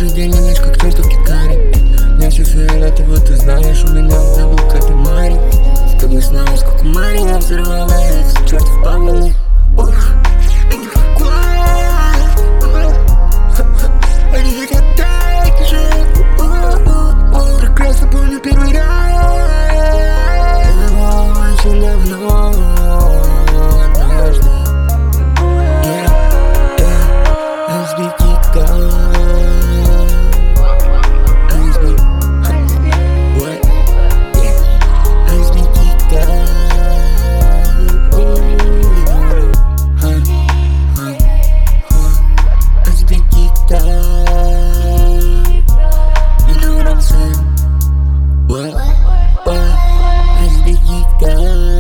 Каждый день ночь как чертов гитаре. Мне все фиолетово, ты знаешь, у меня в залу капимари. С тобой снова сколько Мария взорвалась, чертов памятник. Прекрасно помню первый раз. Очень давно, однажды. SB You know what I'm saying? What? SB